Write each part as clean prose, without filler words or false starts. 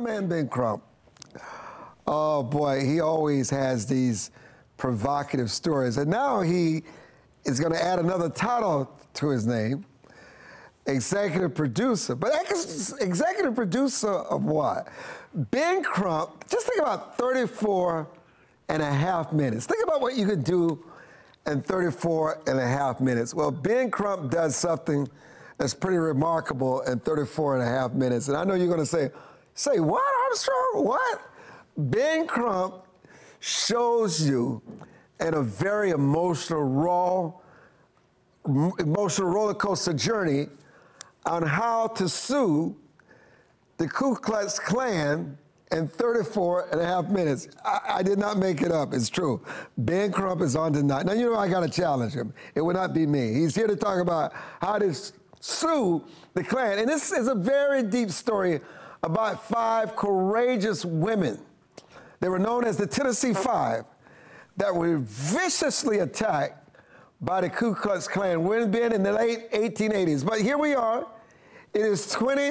man, Ben Crump. Oh boy, he always has these provocative stories. And now he is going to add another title to his name, executive producer. But executive producer of what? Ben Crump, just think about 34 and a half minutes. Think about what you could do in 34 and a half minutes. Well, Ben Crump does something that's pretty remarkable in 34 and a half minutes. And I know you're going to say what, Armstrong? What? Ben Crump shows you in a very emotional roller coaster journey on how to sue the Ku Klux Klan in 34 and a half minutes. I did not make it up. It's true. Ben Crump is on tonight. Now, you know I got to challenge him. It would not be me. He's here to talk about how to sue the Klan. And this is a very deep story about 5 courageous women. They were known as the Tennessee Five that were viciously attacked by the Ku Klux Klan. We've been in the late 1880s. But here we are. It is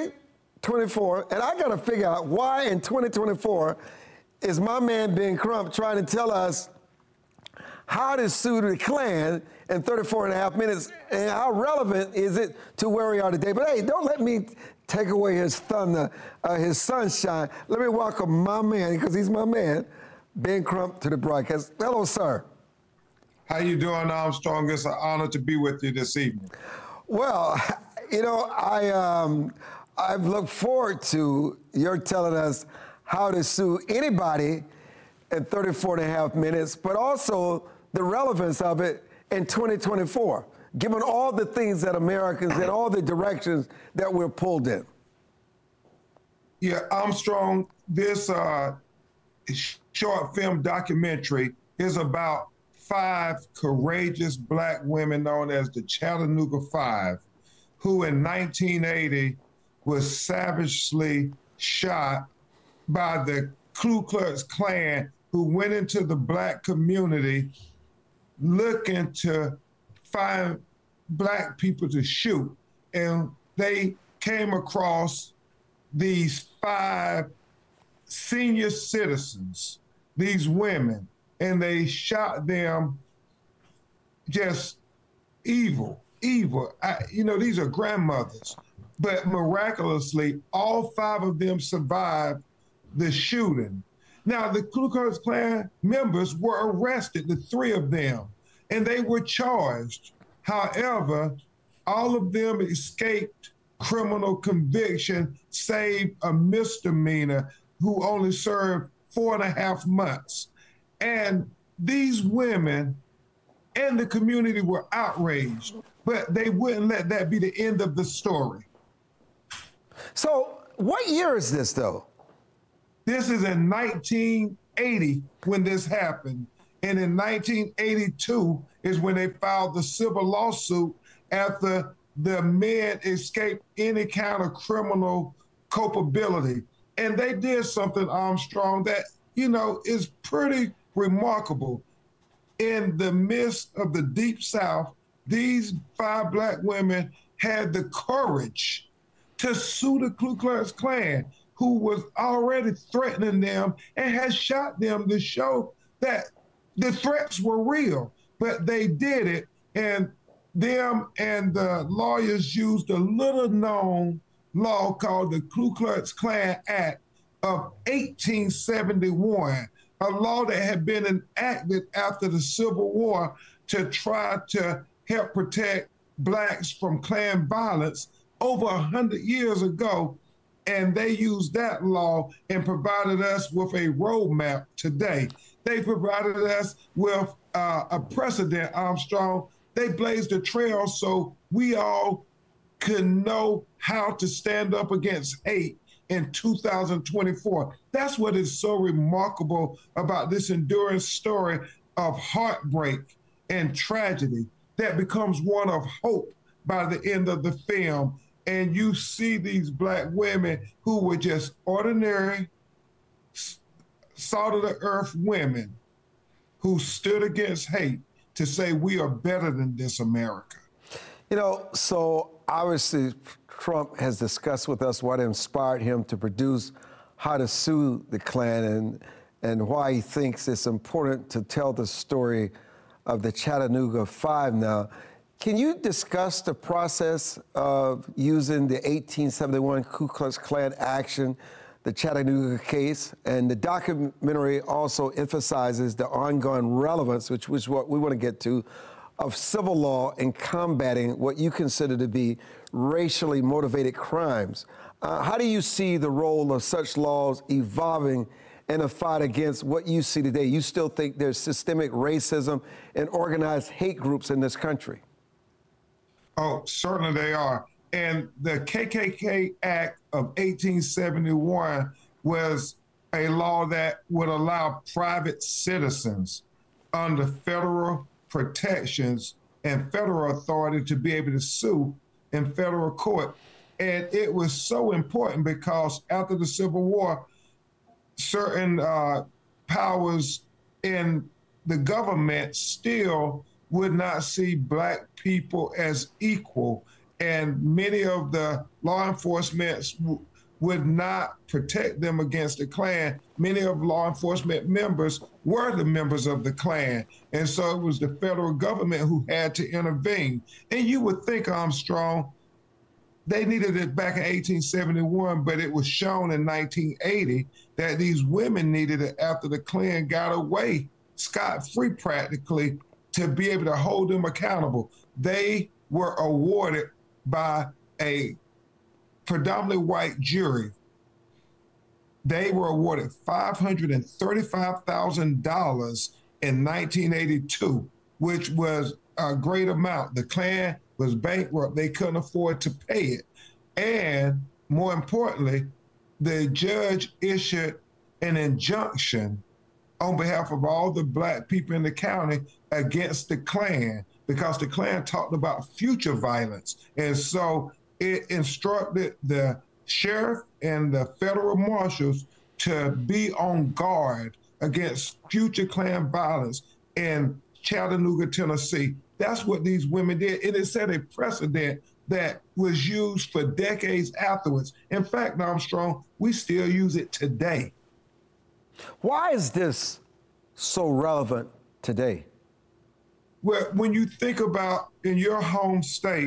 2024, and I got to figure out why in 2024 is my man Ben Crump trying to tell us how to sue the Klan in 34 and a half minutes, and how relevant is it to where we are today. But hey, don't let me take away his thunder, his sunshine. Let me welcome my man, because he's my man, Ben Crump, to the broadcast. Hello, sir. How you doing, Armstrong? It's an honor to be with you this evening. Well, you know, I've looked forward to your telling us how to sue anybody in 34 and a half minutes, but also the relevance of it in 2024, given all the things that Americans and all the directions that we're pulled in. Yeah, Armstrong, this short film documentary is about 5 courageous Black women known as the Chattanooga Five, who in 1980 was savagely shot by the Ku Klux Klan, who went into the Black community looking to find Black people to shoot. And they came across these 5 senior citizens, these women, and they shot them just evil. These are grandmothers. But miraculously, all 5 of them survived the shooting. Now, the Ku Klux Klan members were arrested, the 3 of them, and they were charged. However, all of them escaped criminal conviction, save a misdemeanor who only served 4.5 months. And these women and the community were outraged, but they wouldn't let that be the end of the story. So what year is this, though? This is in 1980 when this happened. And in 1982 is when they filed the civil lawsuit after the men escaped any kind of criminal culpability. And they did something, Armstrong, that, is pretty remarkable. In the midst of the Deep South, these 5 Black women had the courage to sue the Ku Klux Klan, who was already threatening them and had shot them to show that the threats were real. But they did it, and them and the lawyers used a little-known law called the Ku Klux Klan Act of 1871, a law that had been enacted after the Civil War to try to help protect Blacks from Klan violence over 100 years ago. And they used that law and provided us with a roadmap today. They provided us with a precedent, Armstrong. They blazed a trail so we all could know how to stand up against hate in 2024. That's what is so remarkable about this enduring story of heartbreak and tragedy that becomes one of hope by the end of the film. And you see these Black women who were just ordinary, salt of the earth women who stood against hate to say we are better than this America. So obviously Trump has discussed with us what inspired him to produce how to sue the Klan and why he thinks it's important to tell the story of the Chattanooga Five now. Can you discuss the process of using the 1871 Ku Klux Klan action, the Chattanooga case? And the documentary also emphasizes the ongoing relevance, which is what we want to get to, of civil law in combating what you consider to be racially motivated crimes. How do you see the role of such laws evolving in a fight against what you see today? You still think there's systemic racism and organized hate groups in this country? Oh, certainly they are. And the KKK Act of 1871 was a law that would allow private citizens under federal protections and federal authority to be able to sue in federal court. And it was so important because after the Civil War, certain powers in the government still would not see Black people as equal. And many of the law enforcement would not protect them against the Klan. Many of law enforcement members were the members of the Klan. And so it was the federal government who had to intervene. And you would think, Armstrong, they needed it back in 1871, but it was shown in 1980 that these women needed it after the Klan got away scot-free practically to be able to hold them accountable. They were awarded by a predominantly white jury. They were awarded $535,000 in 1982, which was a great amount. The Klan was bankrupt. They couldn't afford to pay it. And more importantly, the judge issued an injunction on behalf of all the Black people in the county against the Klan, because the Klan talked about future violence. And so it instructed the sheriff and the federal marshals to be on guard against future Klan violence in Chattanooga, Tennessee. That's what these women did. And it set a precedent that was used for decades afterwards. In fact, Armstrong, we still use it today. Why is this so relevant today? Well, when you think about in your home state,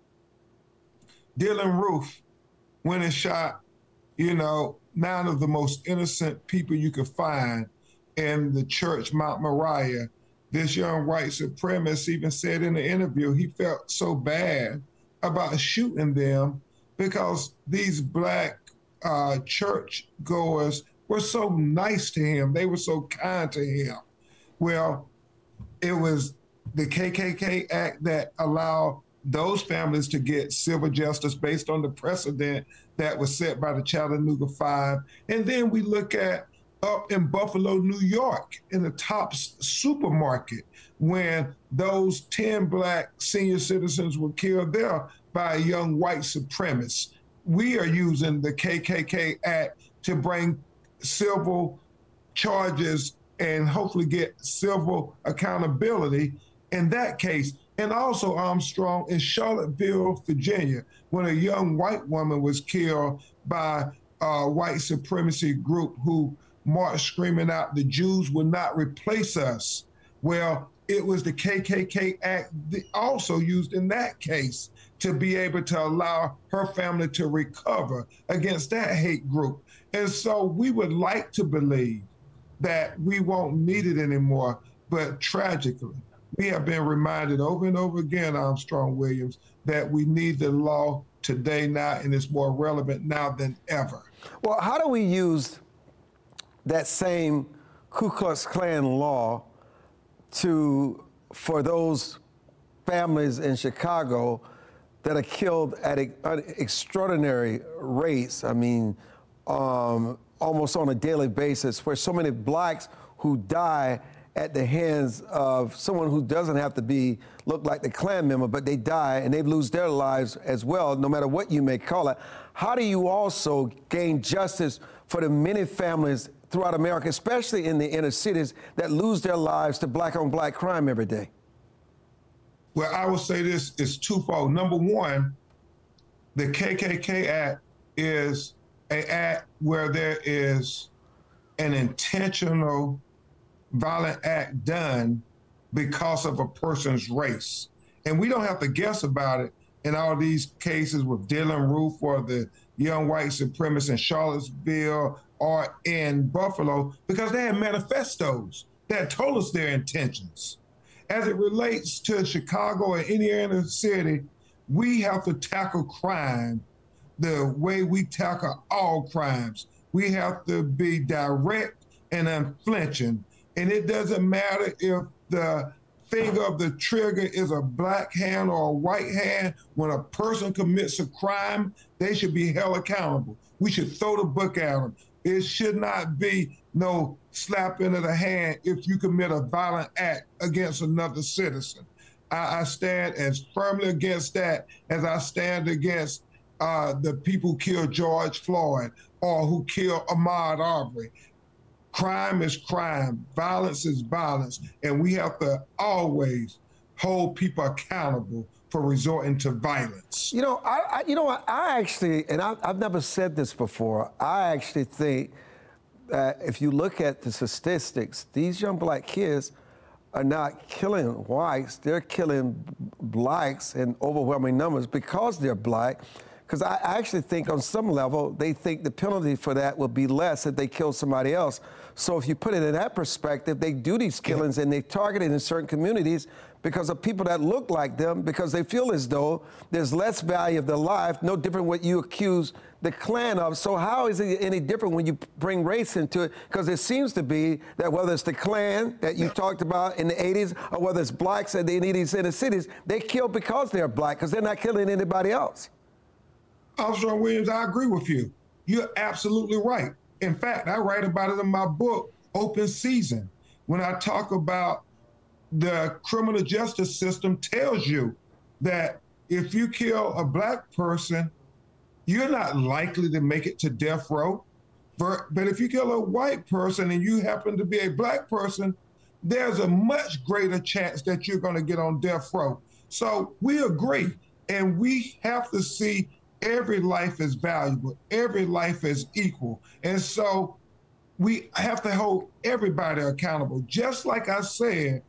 Dylan Roof went and shot, 9 of the most innocent people you could find in the church, Mount Moriah. This young white supremacist even said in the interview he felt so bad about shooting them because these Black church goers were so nice to him. They were so kind to him. Well, it was the KKK Act that allowed those families to get civil justice based on the precedent that was set by the Chattanooga Five. And then we look at up in Buffalo, New York, in the Tops supermarket, when those 10 Black senior citizens were killed there by a young white supremacist. We are using the KKK Act to bring civil charges and hopefully get civil accountability in that case. And also, Armstrong, in Charlottesville, Virginia, when a young white woman was killed by a white supremacy group who marched screaming out, "The Jews will not replace us." Well, it was the KKK Act also used in that case to be able to allow her family to recover against that hate group. And so we would like to believe that we won't need it anymore, but tragically, we have been reminded over and over again, Armstrong Williams, that we need the law today now, and it's more relevant now than ever. Well, how do we use that same Ku Klux Klan law for those families in Chicago that are killed at an extraordinary rates? I mean, almost on a daily basis, where so many Blacks who die at the hands of someone who doesn't have to look like the Klan member, but they die and they lose their lives as well, no matter what you may call it. How do you also gain justice for the many families throughout America, especially in the inner cities, that lose their lives to Black-on-Black crime every day? Well, I will say this is twofold. Number one, the KKK Act is an act where there is an intentional violent act done because of a person's race. And we don't have to guess about it in all these cases with Dylan Roof or the young white supremacists in Charlottesville or in Buffalo, because they had manifestos that told us their intentions. As it relates to Chicago or any other city, we have to tackle crime the way we tackle all crimes. We have to be direct and unflinching. And it doesn't matter if the finger of the trigger is a black hand or a white hand. When a person commits a crime, they should be held accountable. We should throw the book at them. It should not be no slap into the hand if you commit a violent act against another citizen. I stand as firmly against that as I stand against the people who killed George Floyd or who killed Ahmaud Arbery. Crime is crime, violence is violence, and we have to always hold people accountable for resorting to violence. You know, you know what? I actually, and I've never said this before. I actually think that if you look at the statistics, these young black kids are not killing whites; they're killing blacks in overwhelming numbers because they're black. Because I actually think on some level, they think the penalty for that will be less if they kill somebody else. So if you put it in that perspective, they do these killings and they target it in certain communities because of people that look like them, because they feel as though there's less value of their life, no different what you accuse the Klan of. So how is it any different when you bring race into it? Because it seems to be that whether it's the Klan that you talked about in the 80s or whether it's blacks in these inner cities, they kill because they're black, because they're not killing anybody else. Officer Williams, I agree with you. You're absolutely right. In fact, I write about it in my book, Open Season, when I talk about the criminal justice system tells you that if you kill a black person, you're not likely to make it to death row. But if you kill a white person and you happen to be a black person, there's a much greater chance that you're going to get on death row. So we agree, and we have to see every life is valuable. Every life is equal. And so we have to hold everybody accountable. Just like I said,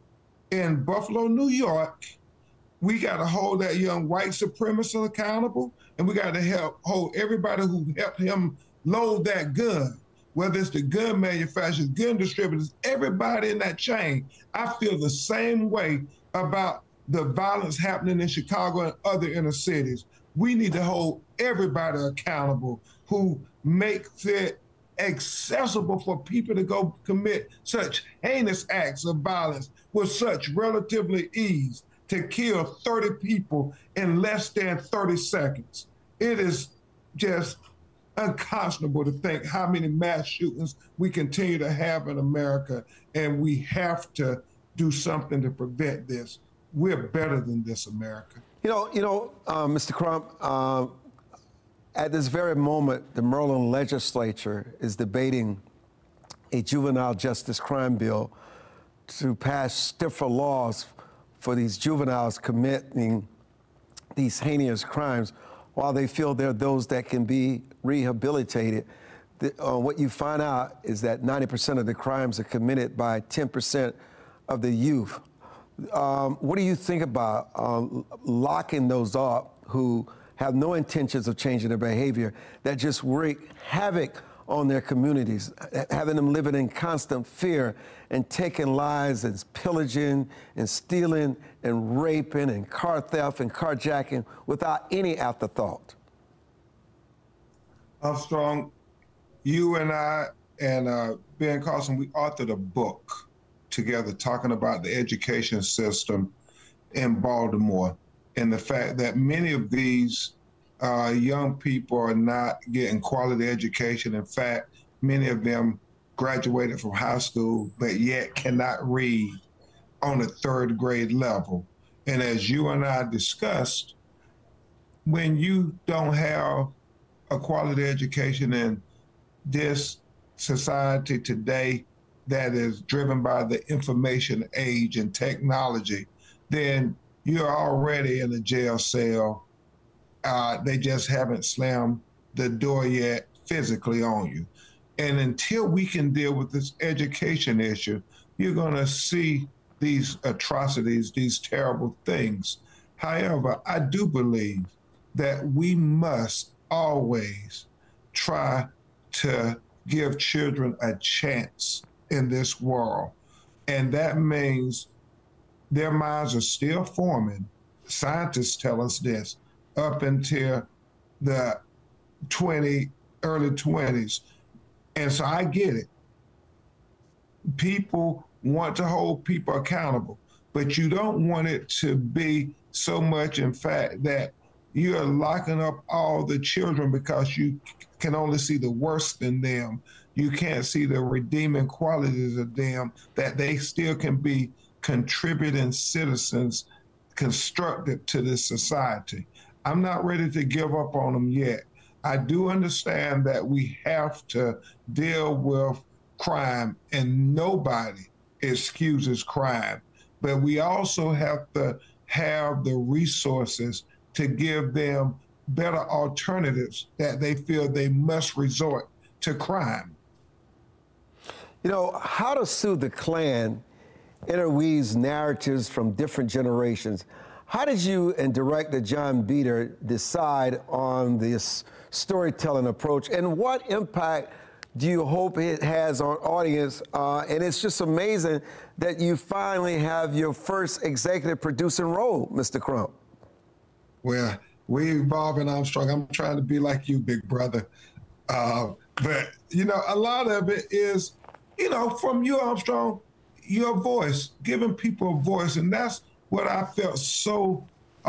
in Buffalo, New York, we got to hold that young white supremacist accountable, and we got to hold everybody who helped him load that gun, whether it's the gun manufacturers, gun distributors, everybody in that chain. I feel the same way about the violence happening in Chicago and other inner cities. We need to hold everybody accountable who makes it accessible for people to go commit such heinous acts of violence with such relatively ease, to kill 30 people in less than 30 seconds. It is just unconscionable to think how many mass shootings we continue to have in America, and we have to do something to prevent this. We're better than this, America. Mr. Crump, at this very moment, the Maryland legislature is debating a juvenile justice crime bill to pass stiffer laws for these juveniles committing these heinous crimes while they feel they're those that can be rehabilitated. What you find out is that 90% of the crimes are committed by 10% of the youth. What do you think about locking those up who have no intentions of changing their behavior, that just wreak havoc on their communities, having them living in constant fear and taking lives and pillaging and stealing and raping and car theft and carjacking without any afterthought? Armstrong, you and I and Ben Carson, we authored a book together talking about the education system in Baltimore and the fact that many of these young people are not getting quality education. In fact, many of them graduated from high school, but yet cannot read on a third grade level. And as you and I discussed, when you don't have a quality education in this society today that is driven by the information age and technology, then you're already in a jail cell. They just haven't slammed the door yet physically on you. And until we can deal with this education issue, you're going to see these atrocities, these terrible things. However, I do believe that we must always try to give children a chance in this world. And that means their minds are still forming. Scientists tell us this up until the early 20s. And so I get it. People want to hold people accountable, but you don't want it to be so much, in fact, that you're locking up all the children because you can only see the worst in them. You can't see the redeeming qualities of them, that they still can be contributing citizens, constructive to this society. I'm not ready to give up on them yet. I do understand that we have to deal with crime, and nobody excuses crime, but we also have to have the resources to give them better alternatives that they feel they must resort to crime. You know, How to Sue the Klan interweaves narratives from different generations. How did you and director John Beater decide on this storytelling approach, and what impact do you hope it has on audience? And it's just amazing that you finally have your first executive producing role, Mr. Crump. Well, we, Bob and Armstrong, I'm trying to be like you, big brother. But, a lot of it is, from you, Armstrong, your voice, giving people a voice. And that's what I felt so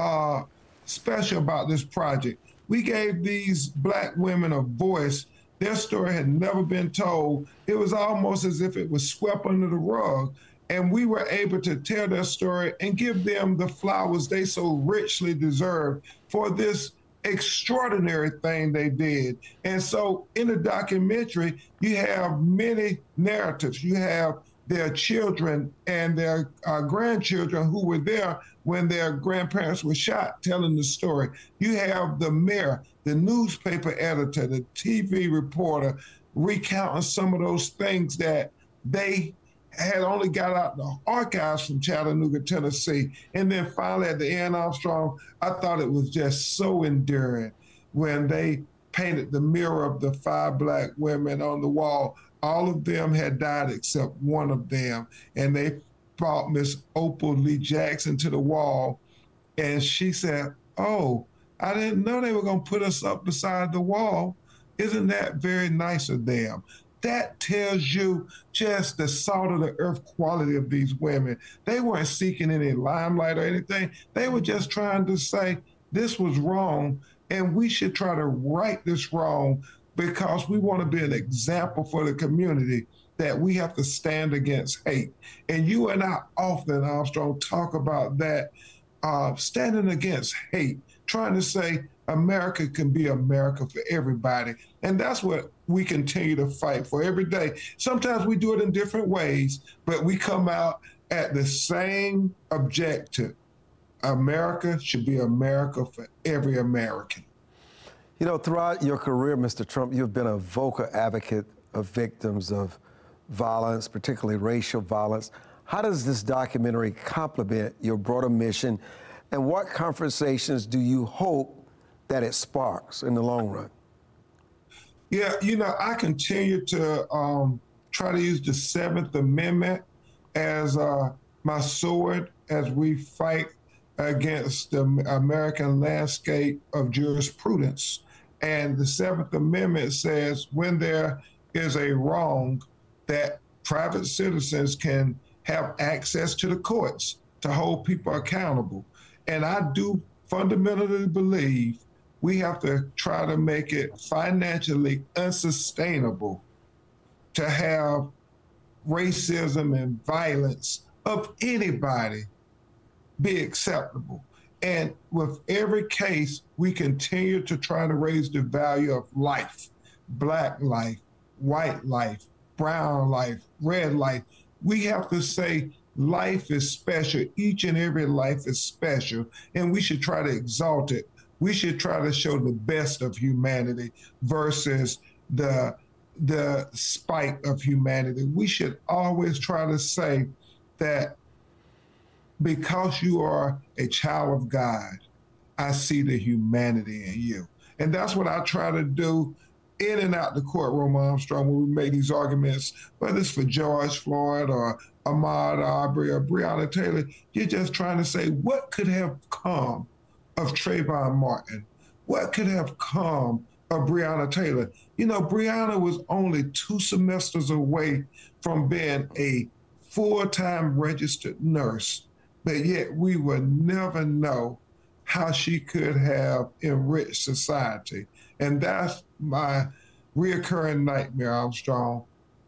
special about this project. We gave these Black women a voice. Their story had never been told. It was almost as if it was swept under the rug. And we were able to tell their story and give them the flowers they so richly deserve for this extraordinary thing they did. And so in the documentary, you have many narratives. You have their children and their grandchildren who were there when their grandparents were shot, telling the story. You have the mayor, the newspaper editor, the TV reporter, recounting some of those things that they had only got out the archives from Chattanooga, Tennessee. And then finally at the end, Armstrong, I thought it was just so endearing when they painted the mirror of the 5 Black women on the wall. All of them had died except one of them. And they brought Miss Opal Lee Jackson to the wall. And she said, "Oh, I didn't know they were going to put us up beside the wall. Isn't that very nice of them?" That tells you just the salt of the earth quality of these women. They weren't seeking any limelight or anything. They were just trying to say this was wrong and we should try to right this wrong, because we want to be an example for the community that we have to stand against hate. And you and I often, Armstrong, talk about that, standing against hate, trying to say America can be America for everybody. And that's what we continue to fight for every day. Sometimes we do it in different ways, but we come out at the same objective. America should be America for every American. Throughout your career, Mr. Trump, you've been a vocal advocate of victims of violence, particularly racial violence. How does this documentary complement your broader mission, and what conversations do you hope that it sparks in the long run? Yeah, I continue to try to use the 7th Amendment as my sword as we fight against the American landscape of jurisprudence. And the 7th Amendment says when there is a wrong, that private citizens can have access to the courts to hold people accountable. And I do fundamentally believe we have to try to make it financially unsustainable to have racism and violence of anybody be acceptable. And with every case, we continue to try to raise the value of life, Black life, white life, brown life, red life. We have to say life is special. Each and every life is special, and we should try to exalt it. We should try to show the best of humanity versus the spite of humanity. We should always try to say that because you are a child of God, I see the humanity in you. And that's what I try to do in and out the courtroom, Armstrong, when we make these arguments, whether it's for George Floyd or Ahmaud Arbery or Breonna Taylor. You're just trying to say, what could have come of Trayvon Martin? What could have come of Breonna Taylor? You know, Breonna was only 2 semesters away from being a full-time registered nurse, but yet we would never know how she could have enriched society. And that's my reoccurring nightmare, Armstrong.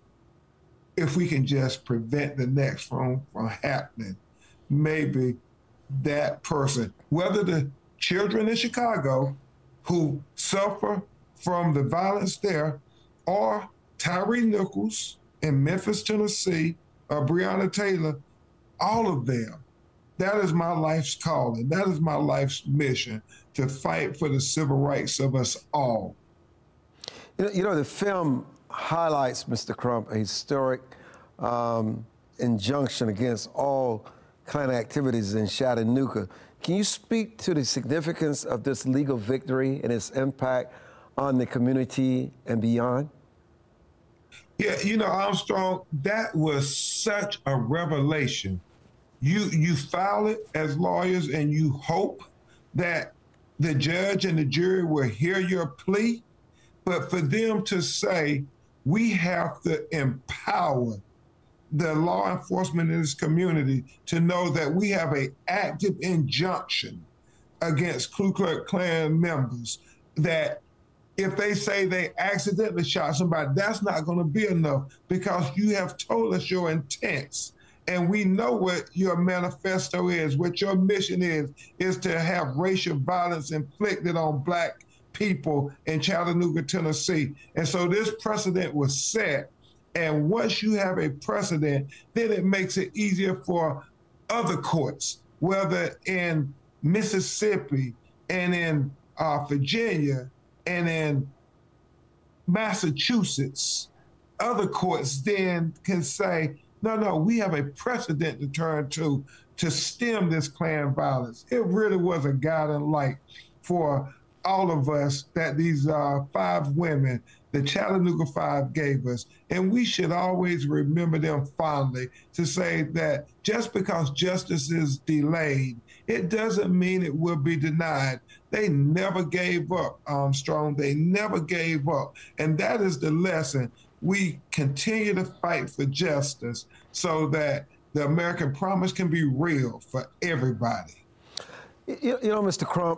If we can just prevent the next one from happening, maybe that person, whether the children in Chicago who suffer from the violence there, or Tyree Nichols in Memphis, Tennessee, or Breonna Taylor, all of them, that is my life's calling. That is my life's mission, to fight for the civil rights of us all. You know, the film highlights, Mr. Crump, a historic injunction against all Klan activities in Chattanooga. Can you speak to the significance of this legal victory and its impact on the community and beyond? Yeah, you know, Armstrong, that was such a revelation. You file it as lawyers and you hope that the judge and the jury will hear your plea, but for them to say, we have to empower the law enforcement in this community to know that we have an active injunction against Ku Klux Klan members, that if they say they accidentally shot somebody, that's not going to be enough, because you have told us your intents. And we know what your manifesto is, what your mission is to have racial violence inflicted on Black people in Chattanooga, Tennessee. And so this precedent was set. And once you have a precedent, then it makes it easier for other courts, whether in Mississippi and in Virginia and in Massachusetts. Other courts then can say, no, we have a precedent to turn to stem this Klan violence. It really was a guiding light for all of us that these 5 women, the Chattanooga 5, gave us. And we should always remember them fondly, to say that just because justice is delayed, it doesn't mean it will be denied. They never gave up, Armstrong. They never gave up. And that is the lesson. We continue to fight for justice so that the American promise can be real for everybody. You know, Mr. Crump,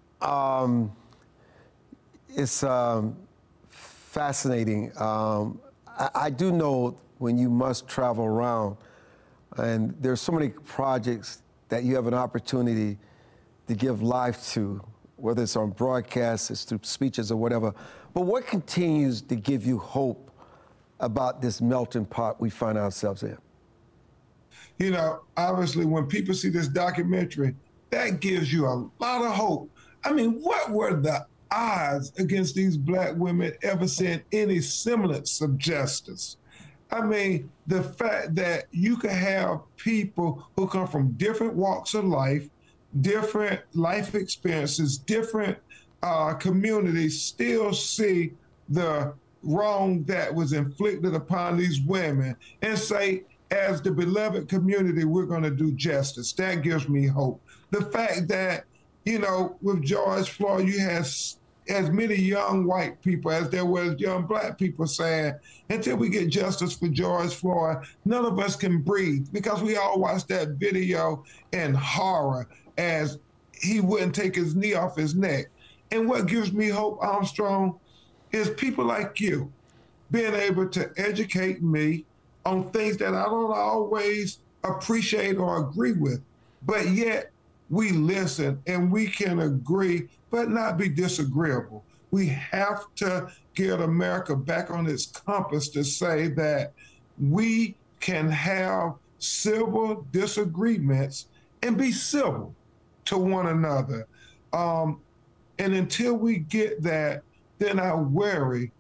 it's fascinating. I do know when you must travel around, and there's so many projects that you have an opportunity to give life to, whether it's on broadcasts, it's through speeches or whatever. But what continues to give you hope about this melting pot we find ourselves in? You know, obviously, when people see this documentary, that gives you a lot of hope. I mean, what were the odds against these Black women ever seeing any semblance of justice? I mean, the fact that you can have people who come from different walks of life, different life experiences, different communities, still see the wrong that was inflicted upon these women and say, as the beloved community, we're going to do justice. That gives me hope. The fact that, you know, with George Floyd, you had as many young white people as there was young Black people saying, until we get justice for George Floyd, none of us can breathe, because we all watched that video in horror as he wouldn't take his knee off his neck. And what gives me hope, Armstrong, is people like you being able to educate me on things that I don't always appreciate or agree with, but yet we listen and we can agree, but not be disagreeable. We have to get America back on its compass to say that we can have civil disagreements and be civil to one another. And until we get that, then I worry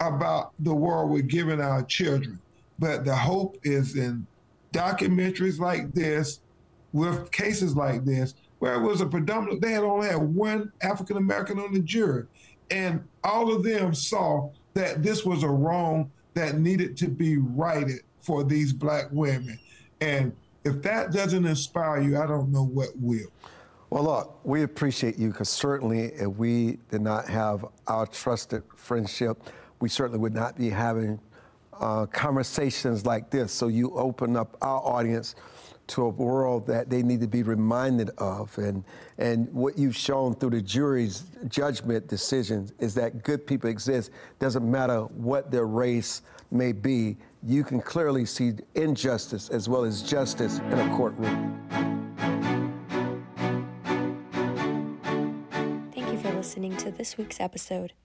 about the world we're giving our children. But the hope is in documentaries like this, with cases like this, where it was a predominant, they had only had one African American on the jury. And all of them saw that this was a wrong that needed to be righted for these Black women. And if that doesn't inspire you, I don't know what will. Well, look, we appreciate you, because certainly if we did not have our trusted friendship, we certainly would not be having conversations like this. So you open up our audience to a world that they need to be reminded of. And what you've shown through the jury's judgment decisions is that good people exist. Doesn't matter what their race may be. You can clearly see injustice as well as justice in a courtroom. Thank you for listening to this week's episode.